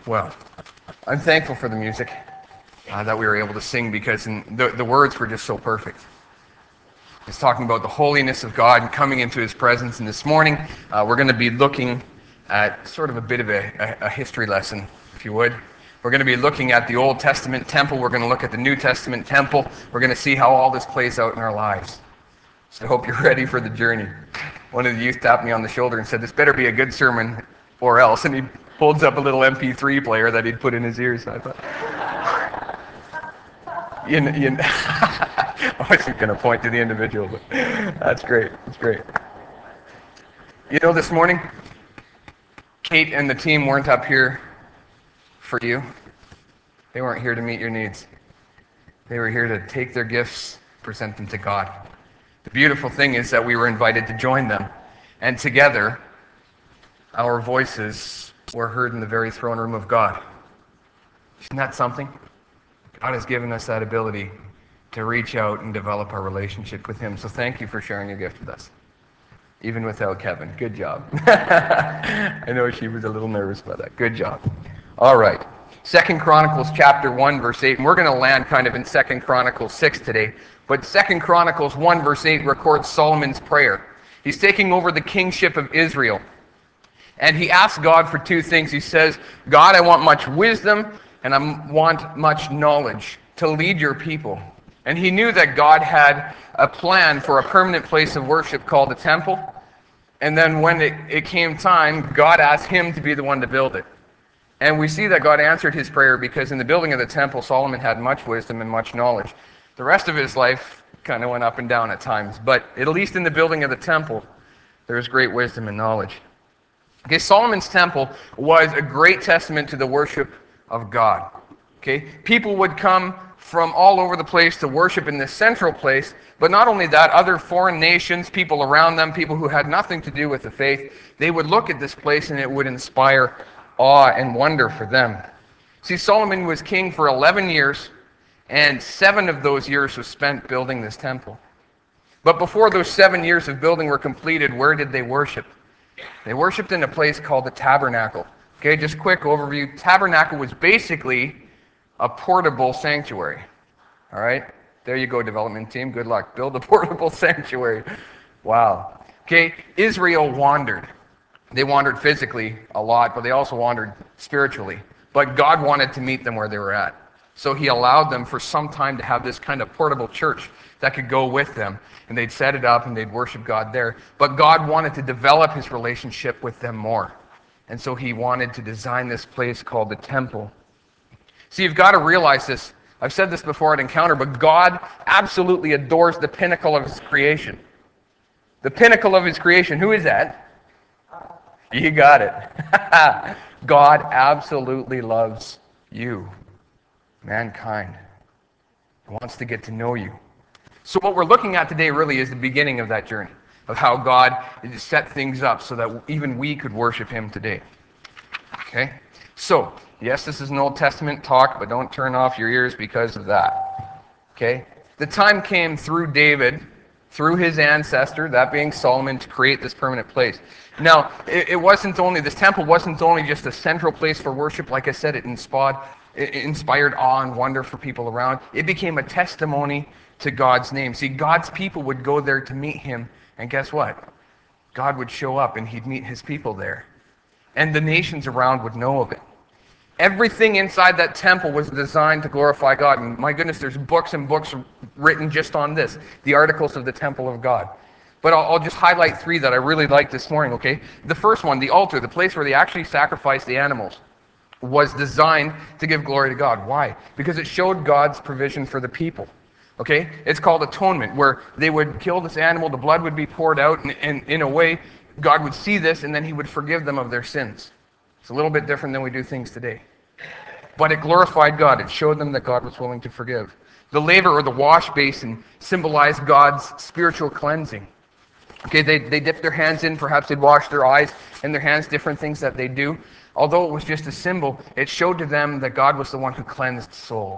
Well, I'm thankful for the music that we were able to sing because the words were just so perfect. It's talking about the holiness of God and coming into His presence. And this morning, we're going to be looking at sort of a bit of a history lesson, if you would. We're going to be looking at the Old Testament temple. We're going to look at the New Testament temple. We're going to see how all this plays out in our lives. So I hope you're ready for the journey. One of the youth tapped me on the shoulder and said, "This better be a good sermon or else." And he holds up a little MP3 player that he'd put in his ears. I thought, I wasn't going to point to the individual, but that's great. That's great. You know, this morning, Kate and the team weren't up here for you. They weren't here to meet your needs. They were here to take their gifts, present them to God. The beautiful thing is that we were invited to join them, and together, our voices were heard in the very throne room of God. Isn't that something? God has given us that ability to reach out and develop our relationship with Him. So thank you for sharing your gift with us, even without Kevin. Good job. I know she was a little nervous about that. Good job. All right. 2 Chronicles chapter 1, verse 8. And we're going to land kind of in 2 Chronicles 6 today. But 2 Chronicles 1, verse 8 records Solomon's prayer. He's taking over the kingship of Israel. And he asks God for two things. He says, "God, I want much wisdom and I want much knowledge to lead your people." And he knew that God had a plan for a permanent place of worship called the temple. And then when it came time, God asked him to be the one to build it. And we see that God answered his prayer because in the building of the temple, Solomon had much wisdom and much knowledge. The rest of his life kind of went up and down at times. But at least in the building of the temple, there was great wisdom and knowledge. Okay, Solomon's temple was a great testament to the worship of God. Okay, people would come from all over the place to worship in this central place, but not only that, other foreign nations, people around them, people who had nothing to do with the faith, they would look at this place and it would inspire awe and wonder for them. See, Solomon was king for 11 years, and 7 of those years was spent building this temple. But before those 7 years of building were completed, where did they worship? They worshipped in a place called the tabernacle. Okay, just quick overview. Tabernacle was basically a portable sanctuary. All right? There you go, development team. Good luck. Build a portable sanctuary. Wow. Okay, Israel wandered. They wandered physically a lot, but they also wandered spiritually. But God wanted to meet them where they were at. So he allowed them for some time to have this kind of portable church that could go with them. And they'd set it up and they'd worship God there. But God wanted to develop his relationship with them more. And so he wanted to design this place called the temple. See, you've got to realize this. I've said this before at Encounter, but God absolutely adores the pinnacle of his creation. The pinnacle of his creation. Who is that? You got it. God absolutely loves you, mankind. He wants to get to know you. So what we're looking at today really is the beginning of that journey, of how God set things up so that even we could worship him today. Okay? So, yes, this is an Old Testament talk, but don't turn off your ears because of that. Okay? The time came through David, through his ancestor, that being Solomon, to create this permanent place. Now, this temple wasn't only just a central place for worship. Like I said, it inspired awe and wonder for people around. It became a testimony to God's name. See, God's people would go there to meet him, and guess what? God would show up and he'd meet his people there. And the nations around would know of it. Everything inside that temple was designed to glorify God. And my goodness, there's books and books written just on this, the articles of the temple of God. But I'll just highlight 3 that I really like this morning, okay? The first one, the altar, the place where they actually sacrificed the animals, was designed to give glory to God. Why? Because it showed God's provision for the people. Okay? It's called atonement, where they would kill this animal, the blood would be poured out, and in a way, God would see this, and then he would forgive them of their sins. It's a little bit different than we do things today. But it glorified God. It showed them that God was willing to forgive. The laver, or the wash basin, symbolized God's spiritual cleansing. Okay, they dipped their hands in, perhaps they'd wash their eyes and their hands, different things that they do. Although it was just a symbol, it showed to them that God was the one who cleansed souls.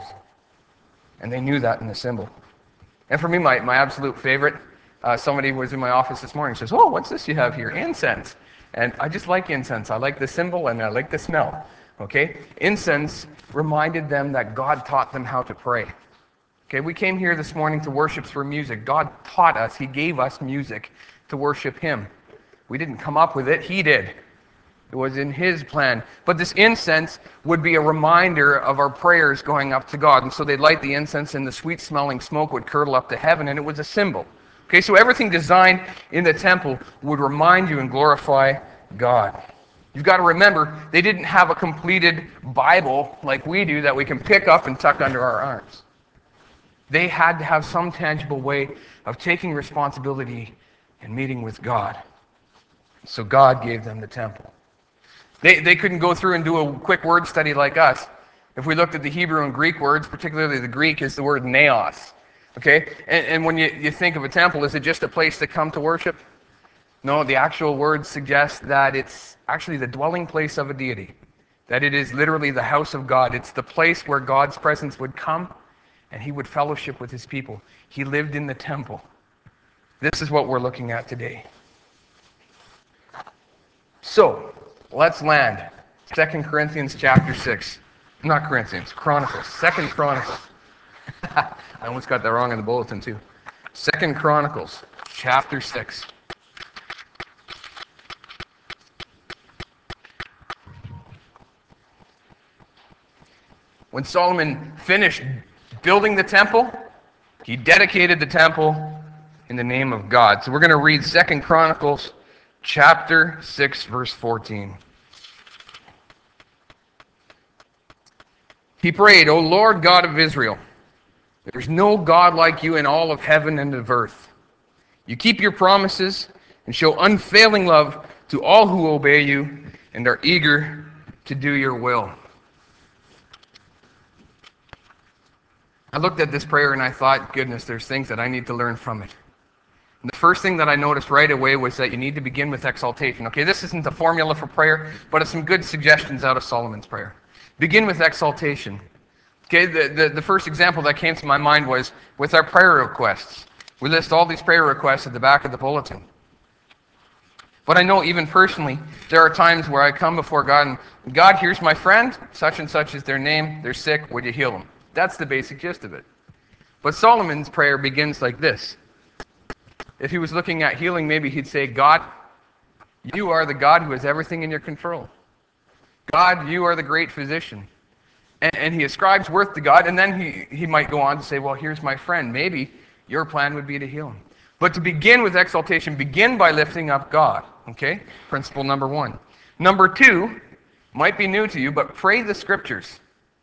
And they knew that in the symbol. And for me, my absolute favorite, somebody was in my office this morning and says, "Oh, what's this you have here?" Incense. And I just like incense. I like the symbol and I like the smell. Okay? Incense reminded them that God taught them how to pray. Okay, we came here this morning to worship through music. God taught us, He gave us music to worship Him. We didn't come up with it, He did. It was in His plan. But this incense would be a reminder of our prayers going up to God. And so they'd light the incense and the sweet-smelling smoke would curdle up to heaven, and it was a symbol. Okay, so everything designed in the temple would remind you and glorify God. You've got to remember, they didn't have a completed Bible like we do that we can pick up and tuck under our arms. They had to have some tangible way of taking responsibility and meeting with God. So God gave them the temple. They couldn't go through and do a quick word study like us. If we looked at the Hebrew and Greek words, particularly the Greek is the word naos. Okay? And when you think of a temple, is it just a place to come to worship? No, the actual word suggests that it's actually the dwelling place of a deity. That it is literally the house of God. It's the place where God's presence would come and He would fellowship with His people. He lived in the temple. This is what we're looking at today. So, let's land. 2 Corinthians chapter 6. Not Corinthians, Chronicles. 2 Chronicles. I almost got that wrong in the bulletin too. 2 Chronicles chapter 6. When Solomon finished building the temple, he dedicated the temple in the name of God. So we're going to read 2 Chronicles chapter 6, verse 14. He prayed, O Lord God of Israel, there's no God like you in all of heaven and of earth. You keep your promises and show unfailing love to all who obey you and are eager to do your will. I looked at this prayer and I thought, goodness, there's things that I need to learn from it. And the first thing that I noticed right away was that you need to begin with exaltation. Okay, this isn't the formula for prayer, but it's some good suggestions out of Solomon's prayer. Begin with exaltation. Okay, the first example that came to my mind was with our prayer requests. We list all these prayer requests at the back of the bulletin. But I know even personally, there are times where I come before God and, God, here's my friend, such and such is their name, they're sick, would you heal them? That's the basic gist of it. But Solomon's prayer begins like this. If he was looking at healing, maybe he'd say, God, you are the God who has everything in your control. God, you are the great physician. And he ascribes worth to God, and then he might go on to say, well, here's my friend. Maybe your plan would be to heal him. But to begin with exaltation, begin by lifting up God. Okay? Principle number 1. Number 2, might be new to you, but pray the scriptures.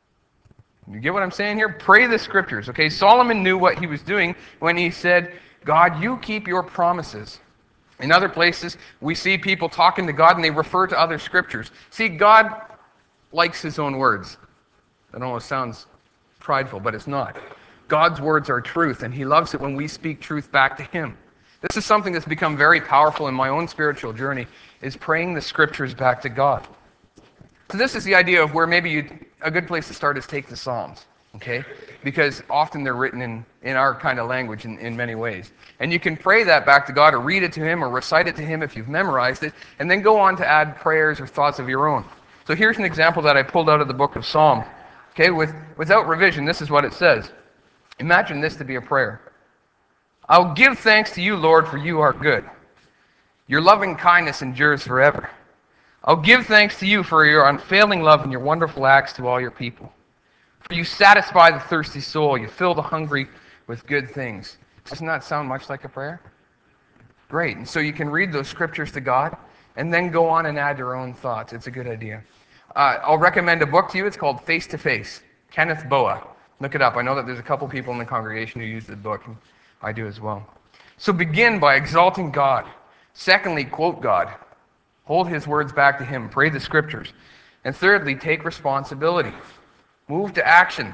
You get what I'm saying here? Pray the scriptures. Okay? Solomon knew what he was doing when he said, God, you keep your promises. In other places, we see people talking to God and they refer to other scriptures. See, God likes His own words. That almost sounds prideful, but it's not. God's words are truth, and He loves it when we speak truth back to Him. This is something that's become very powerful in my own spiritual journey, is praying the scriptures back to God. So this is the idea of where maybe a good place to start is take the Psalms, okay? Because often they're written in our kind of language in many ways. And you can pray that back to God, or read it to Him, or recite it to Him if you've memorized it, and then go on to add prayers or thoughts of your own. So here's an example that I pulled out of the book of Psalm. Okay, without revision, this is what it says. Imagine this to be a prayer. I'll give thanks to you, Lord, for you are good. Your loving kindness endures forever. I'll give thanks to you for your unfailing love and your wonderful acts to all your people. For you satisfy the thirsty soul, you fill the hungry with good things. Doesn't that sound much like a prayer? Great. And so you can read those scriptures to God and then go on and add your own thoughts. It's a good idea. I'll recommend a book to you. It's called Face to Face, Kenneth Boa. Look it up. I know that there's a couple people in the congregation who use the book, and I do as well. So begin by exalting God. Secondly, quote God. Hold His words back to Him. Pray the scriptures. And thirdly, take responsibility. Move to action.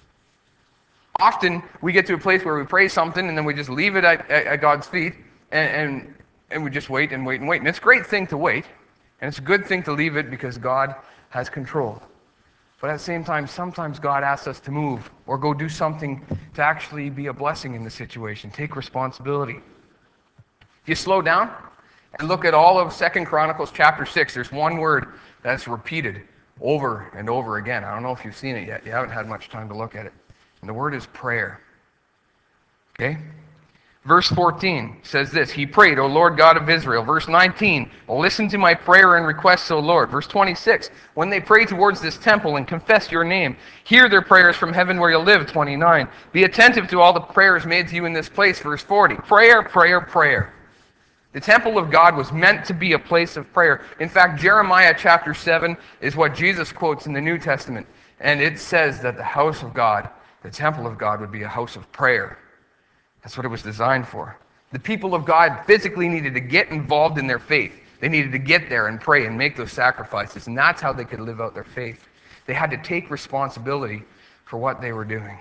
Often, we get to a place where we pray something, and then we just leave it at God's feet, and we just wait and wait and wait. And it's a great thing to wait, and it's a good thing to leave it because God has control. But at the same time, sometimes God asks us to move or go do something to actually be a blessing in the situation. Take responsibility. If you slow down and look at all of 2 Chronicles chapter 6, there's one word that's repeated over and over again. I don't know if you've seen it yet. You haven't had much time to look at it. And the word is prayer. Okay? Verse 14 says this, he prayed, O Lord God of Israel. Verse 19, listen to my prayer and requests, O Lord. Verse 26, when they pray towards this temple and confess your name, hear their prayers from heaven where you live. 29, be attentive to all the prayers made to you in this place. Verse 40, prayer, prayer, prayer. The temple of God was meant to be a place of prayer. In fact, Jeremiah chapter 7 is what Jesus quotes in the New Testament. And it says that the house of God, the temple of God, would be a house of prayer. That's what it was designed for. The people of God physically needed to get involved in their faith. They needed to get there and pray and make those sacrifices. And that's how they could live out their faith. They had to take responsibility for what they were doing.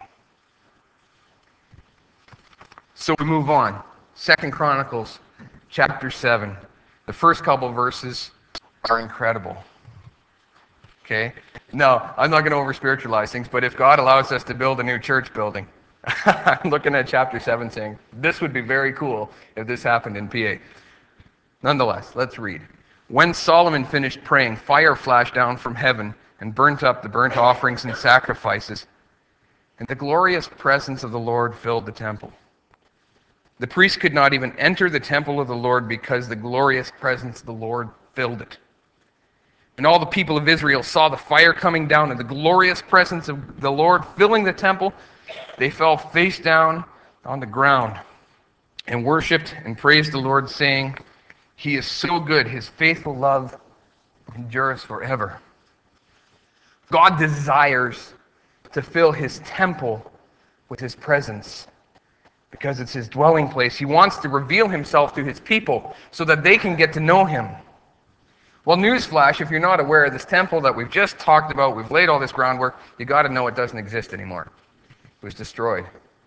So we move on. 2 Chronicles chapter 7. The first couple verses are incredible. Okay? No, I'm not going to over-spiritualize things, but if God allows us to build a new church building, I'm looking at chapter 7 saying, this would be very cool if this happened in PA. Nonetheless, let's read. When Solomon finished praying, fire flashed down from heaven and burnt up the burnt offerings and sacrifices, and the glorious presence of the Lord filled the temple. The priests could not even enter the temple of the Lord because the glorious presence of the Lord filled it. And all the people of Israel saw the fire coming down and the glorious presence of the Lord filling the temple. They fell face down on the ground and worshipped and praised the Lord, saying, He is so good, His faithful love endures forever. God desires to fill His temple with His presence because it's His dwelling place. He wants to reveal Himself to His people so that they can get to know Him. Well, newsflash, if you're not aware, this temple that we've just talked about, we've laid all this groundwork, you got to know it doesn't exist anymore. It was destroyed.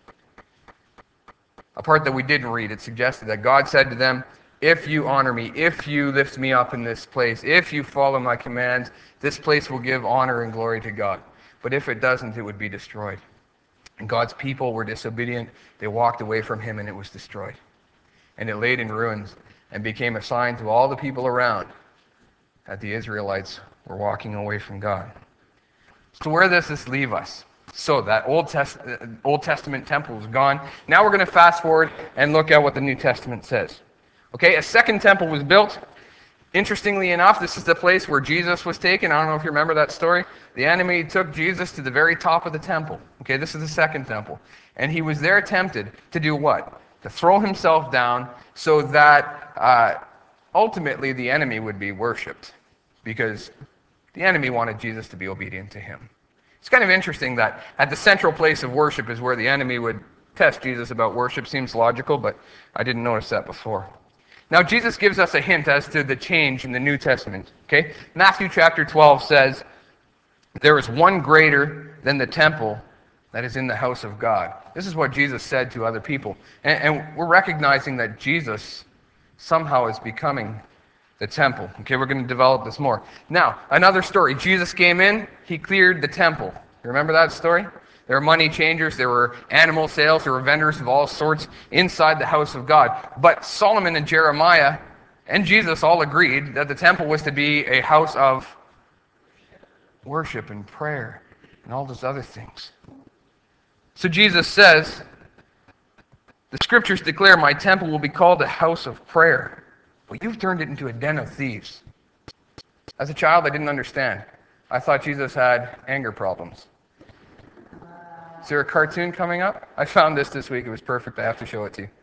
A part that we didn't read, it suggested that God said to them, if you honor me, if you lift me up in this place, if you follow my commands, this place will give honor and glory to God. But if it doesn't, it would be destroyed. And God's people were disobedient. They walked away from Him and it was destroyed. And it laid in ruins and became a sign to all the people around that the Israelites were walking away from God. So where does this leave us? So that Old Testament temple is gone. Now we're going to fast forward and look at what the New Testament says. Okay, a second temple was built. Interestingly enough, this is the place where Jesus was taken. I don't know if you remember that story. The enemy took Jesus to the very top of the temple. Okay, this is the second temple. And he was there tempted to do what? To throw himself down so that ultimately the enemy would be worshipped. Because the enemy wanted Jesus to be obedient to him. It's kind of interesting that at the central place of worship is where the enemy would test Jesus about worship. Seems logical, but I didn't notice that before. Now, Jesus gives us a hint as to the change in the New Testament. Okay? Matthew chapter 12 says, there is one greater than the temple that is in the house of God. This is what Jesus said to other people. And we're recognizing that Jesus somehow is becoming the temple. Okay, we're going to develop this more. Now, another story. Jesus came in, He cleared the temple. You remember that story? There were money changers, there were animal sales, there were vendors of all sorts inside the house of God. But Solomon and Jeremiah and Jesus all agreed that the temple was to be a house of worship and prayer and all those other things. So Jesus says, the scriptures declare my temple will be called a house of prayer. But you've turned it into a den of thieves. As a child, I didn't understand. I thought Jesus had anger problems. Is there a cartoon coming up? I found this week. It was perfect. I have to show it to you.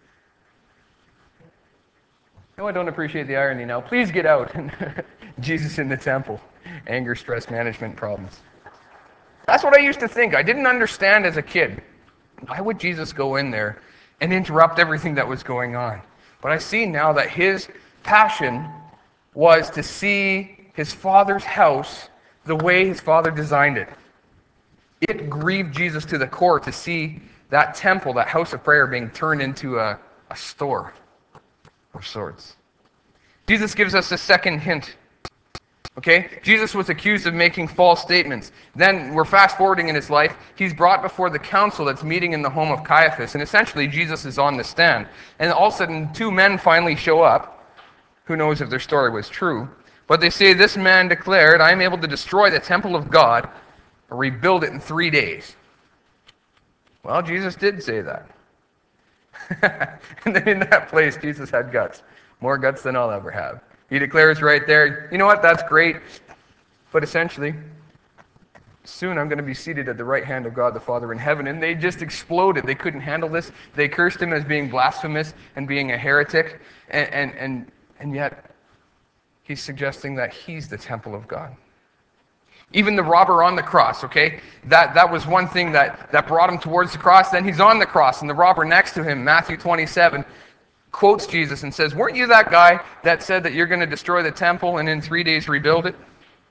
No, I don't appreciate the irony now. Please get out. Jesus in the temple. Anger, stress management problems. That's what I used to think. I didn't understand as a kid. Why would Jesus go in there and interrupt everything that was going on? But I see now that His passion was to see His Father's house the way His Father designed it. It grieved Jesus to the core to see that temple, that house of prayer, being turned into a store of sorts. Jesus gives us a second hint. Okay? Jesus was accused of making false statements. Then we're fast forwarding in His life. He's brought before the council that's meeting in the home of Caiaphas. And essentially Jesus is on the stand. And all of a sudden 2 men finally show up. Who knows if their story was true? But they say, this man declared, I am able to destroy the temple of God and rebuild it in 3 days. Well, Jesus did say that. And then in that place, Jesus had guts. More guts than I'll ever have. He declares right there, you know what, that's great. But essentially, soon I'm going to be seated at the right hand of God the Father in heaven. And they just exploded. They couldn't handle this. They cursed him as being blasphemous and being a heretic. And yet, he's suggesting that he's the temple of God. Even the robber on the cross, okay? That was one thing that brought him towards the cross. Then he's on the cross, and the robber next to him, Matthew 27, quotes Jesus and says, weren't you that guy that said that you're going to destroy the temple and in 3 days rebuild it?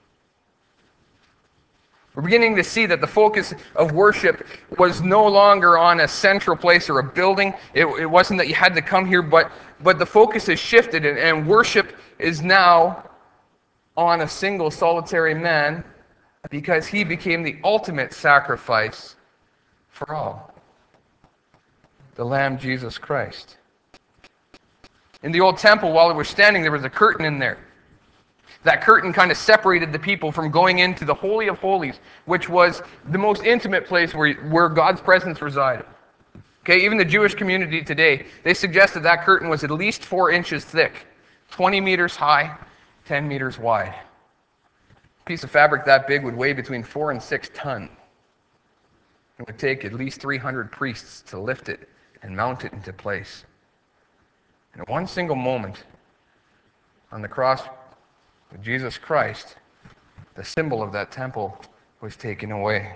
We're beginning to see that the focus of worship was no longer on a central place or a building. It wasn't that you had to come here, but the focus has shifted, and worship is now on a single solitary man because he became the ultimate sacrifice for all. The Lamb, Jesus Christ. In the old temple, while it was standing, there was a curtain in there. That curtain kind of separated the people from going into the Holy of Holies, which was the most intimate place where God's presence resided. Okay, even the Jewish community today, they suggest that that curtain was at least 4 inches thick, 20 meters high, 10 meters wide. A piece of fabric that big would weigh between 4 and 6 tons. It would take at least 300 priests to lift it and mount it into place. And at one single moment, on the cross with Jesus Christ, the symbol of that temple was taken away.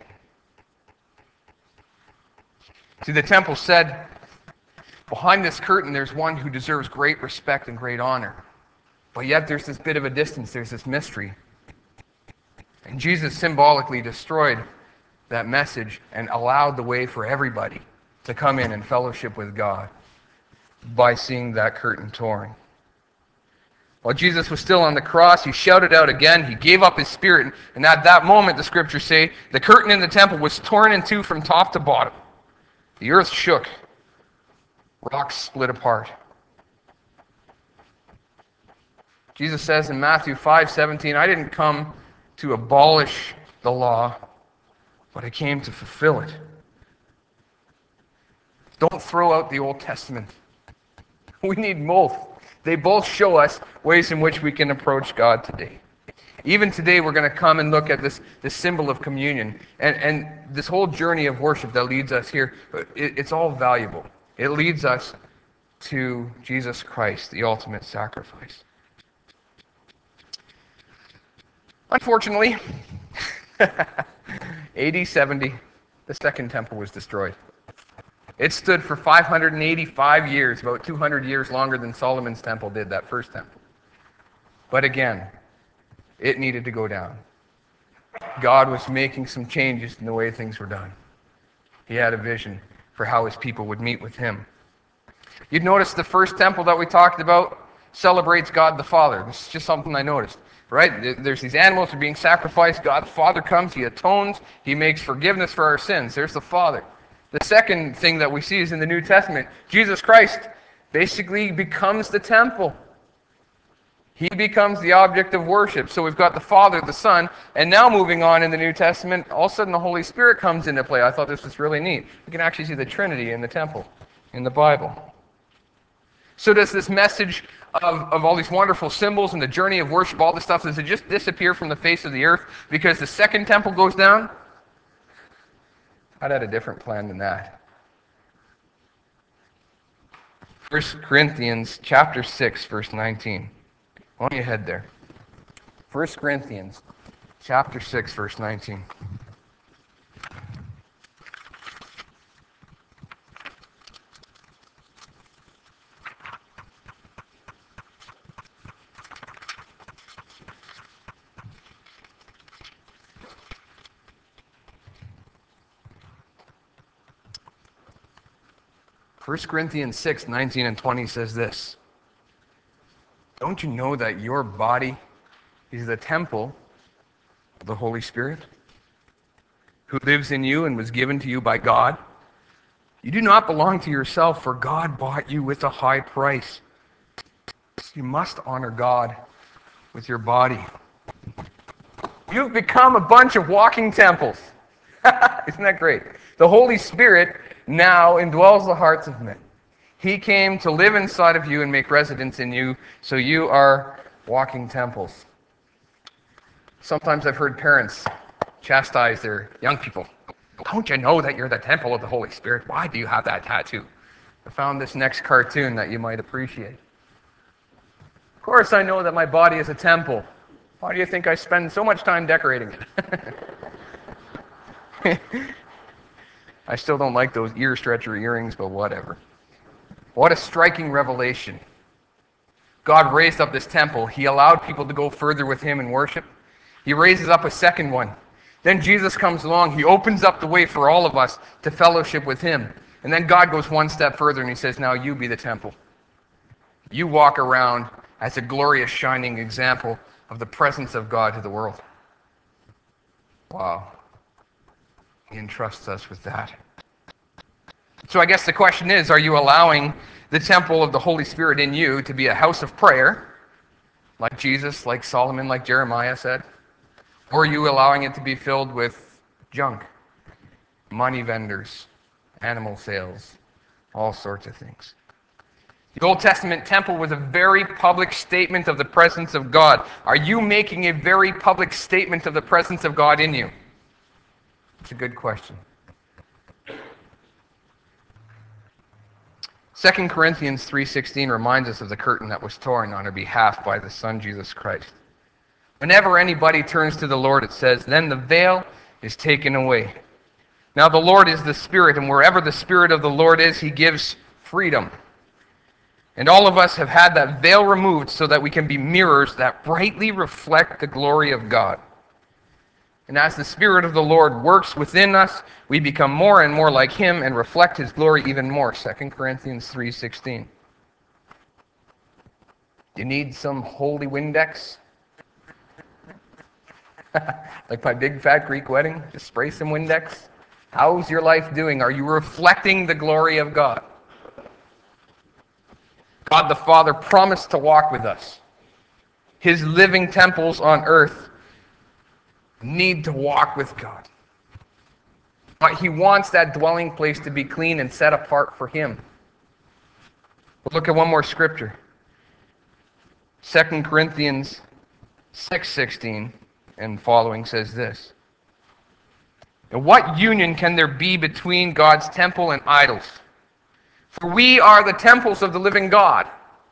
See, the temple said, behind this curtain there's one who deserves great respect and great honor. But yet there's this bit of a distance, there's this mystery. And Jesus symbolically destroyed that message and allowed the way for everybody to come in and fellowship with God by seeing that curtain torn. While Jesus was still on the cross, he shouted out again. He gave up his spirit. And at that moment, the scriptures say, the curtain in the temple was torn in two from top to bottom. The earth shook. Rocks split apart. Jesus says in Matthew 5:17, I didn't come to abolish the law, but I came to fulfill it. Don't throw out the Old Testament. We need both. They both show us ways in which we can approach God today. Even today, we're going to come and look at this symbol of communion. And this whole journey of worship that leads us here, it's all valuable. It leads us to Jesus Christ, the ultimate sacrifice. Unfortunately, AD 70, the second temple was destroyed. It stood for 585 years, about 200 years longer than Solomon's temple did, that first temple. But again, it needed to go down. God was making some changes in the way things were done. He had a vision for how his people would meet with him. You'd notice the first temple that we talked about celebrates God the Father. This is just something I noticed. Right? There's these animals that are being sacrificed. God the Father comes, he atones, he makes forgiveness for our sins. There's the Father. The second thing that we see is in the New Testament. Jesus Christ basically becomes the temple. He becomes the object of worship. So we've got the Father, the Son, and now moving on in the New Testament, all of a sudden the Holy Spirit comes into play. I thought this was really neat. You can actually see the Trinity in the temple, in the Bible. So does this message of all these wonderful symbols and the journey of worship, all this stuff, does it just disappear from the face of the earth because the second temple goes down? I'd had a different plan than that. 1 Corinthians chapter 6, verse 19. Why don't you head there? 1 Corinthians chapter 6, verse 19. First Corinthians 6, 19 and 20 says this. Don't you know that your body is the temple of the Holy Spirit, who lives in you and was given to you by God? You do not belong to yourself, for God bought you with a high price. You must honor God with your body. You've become a bunch of walking temples. Isn't that great? The Holy Spirit now indwells the hearts of men. He came to live inside of you and make residence in you, so you are walking temples. Sometimes I've heard parents chastise their young people. Don't you know that you're the temple of the Holy Spirit? Why do you have that tattoo? I found this next cartoon that you might appreciate. Of course I know that my body is a temple. Why do you think I spend so much time decorating it? I still don't like those ear stretcher earrings, but whatever. What a striking revelation. God raised up this temple. He allowed people to go further with him in worship. He raises up a second one. Then Jesus comes along. He opens up the way for all of us to fellowship with him. And then God goes one step further and he says, now you be the temple. You walk around as a glorious, shining example of the presence of God to the world. Wow. He entrusts us with that. So I guess the question is, are you allowing the temple of the Holy Spirit in you to be a house of prayer, like Jesus, like Solomon, like Jeremiah said? Or are you allowing it to be filled with junk, money vendors, animal sales, all sorts of things? The Old Testament temple was a very public statement of the presence of God. Are you making a very public statement of the presence of God in you? It's a good question. 2 Corinthians 3:16 reminds us of the curtain that was torn on our behalf by the Son, Jesus Christ. Whenever anybody turns to the Lord, it says, then the veil is taken away. Now the Lord is the Spirit, and wherever the Spirit of the Lord is, he gives freedom. And all of us have had that veil removed so that we can be mirrors that brightly reflect the glory of God. And as the Spirit of the Lord works within us, we become more and more like him and reflect his glory even more. 2 Corinthians 3:16. You need some holy Windex? Like my big fat Greek wedding? Just spray some Windex? How's your life doing? Are you reflecting the glory of God? God the Father promised to walk with us. His living temples on earth need to walk with God. But he wants that dwelling place to be clean and set apart for him. We'll look at one more scripture. 2 Corinthians 6:16 and following says this. And what union can there be between God's temple and idols? For we are the temples of the living God.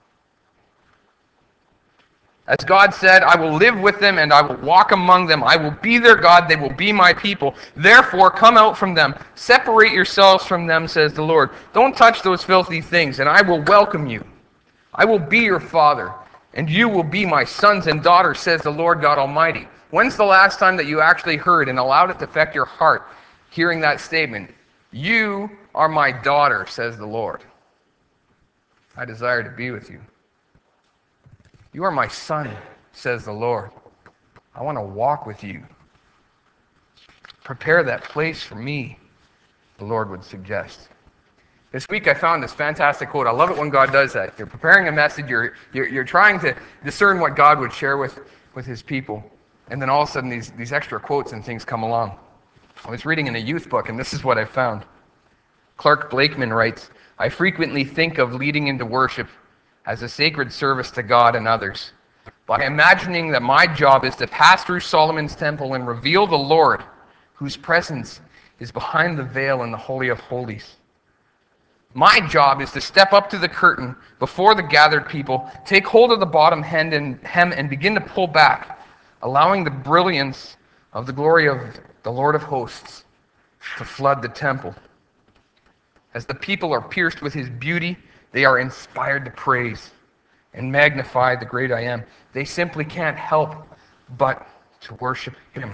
As God said, I will live with them and I will walk among them. I will be their God, they will be my people. Therefore, come out from them. Separate yourselves from them, says the Lord. Don't touch those filthy things, and I will welcome you. I will be your father, and you will be my sons and daughters, says the Lord God Almighty. When's the last time that you actually heard and allowed it to affect your heart, hearing that statement? You are my daughter, says the Lord. I desire to be with you. You are my son, says the Lord. I want to walk with you. Prepare that place for me, the Lord would suggest. This week I found this fantastic quote. I love it when God does that. You're preparing a message, you're trying to discern what God would share with his people, and then all of a sudden these extra quotes and things come along. I was reading in a youth book, and this is what I found. Clark Blakeman writes, I frequently think of leading into worship as a sacred service to God and others, by imagining that my job is to pass through Solomon's temple and reveal the Lord, whose presence is behind the veil in the Holy of Holies. My job is to step up to the curtain before the gathered people, take hold of the bottom hem and begin to pull back, allowing the brilliance of the glory of the Lord of hosts to flood the temple. As the people are pierced with his beauty, they are inspired to praise and magnify the great I am. They simply can't help but to worship him.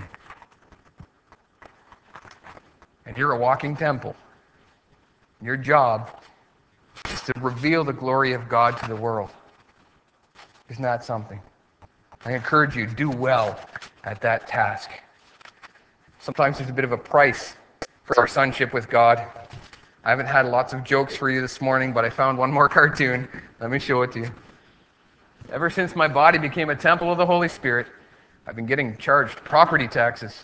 And you're a walking temple. Your job is to reveal the glory of God to the world. Isn't that something? I encourage you, do well at that task. Sometimes there's a bit of a price for our sonship with God. I haven't had lots of jokes for you this morning, but I found one more cartoon. Let me show it to you. Ever since my body became a temple of the Holy Spirit, I've been getting charged property taxes.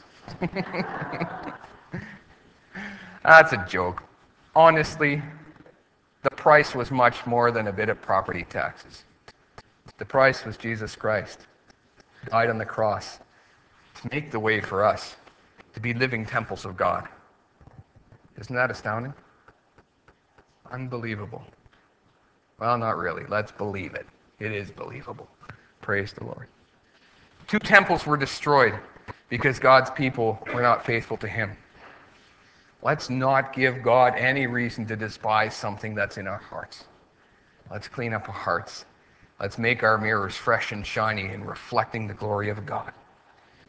That's a joke. Honestly, the price was much more than a bit of property taxes. The price was Jesus Christ, who died on the cross to make the way for us to be living temples of God. Isn't that astounding? Unbelievable. Well, not really. Let's believe it. It is believable. Praise the Lord. 2 temples were destroyed because God's people were not faithful to Him. Let's not give God any reason to despise something that's in our hearts. Let's clean up our hearts. Let's make our mirrors fresh and shiny and reflecting the glory of God.